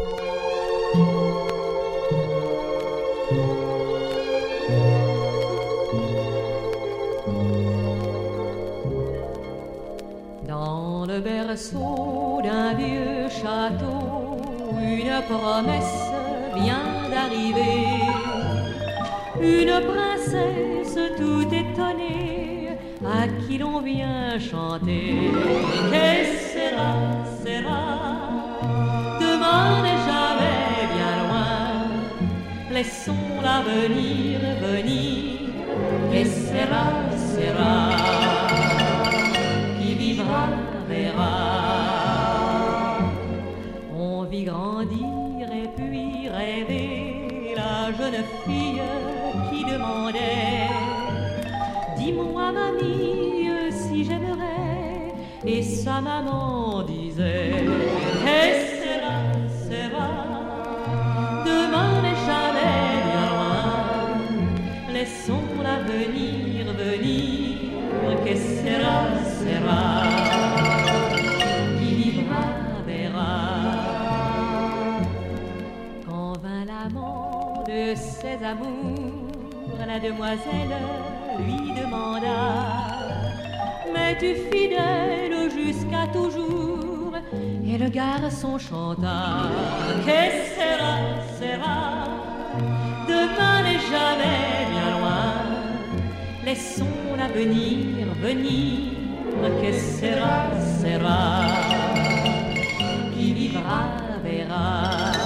Dans le berceau d'un vieux château, une promesse vient d'arriver. Une princesse tout étonnée à qui l'on vient chanter. Que sera, sera, demain n'est jamais bien loin. Laissons-la venir, venir. Que sera, sera, qui vivra verra. On vit grandir et puis rêver la jeune fille qui demandait: dis-moi mamie si j'aimerais. Et sa maman disait: que sera, sera, demain n'est jamais bien loin. Laissons-la venir, venir. Que sera, sera, qui vivra verra. Quand vint l'amant de ses amours, la demoiselle lui demanda: m'es-tu fidèle jusqu'à toujours? Et le garçon chanta: que sera, sera, demain n'est jamais bien loin. Laissons-la venir, venir. Que sera, sera, qui vivra verra.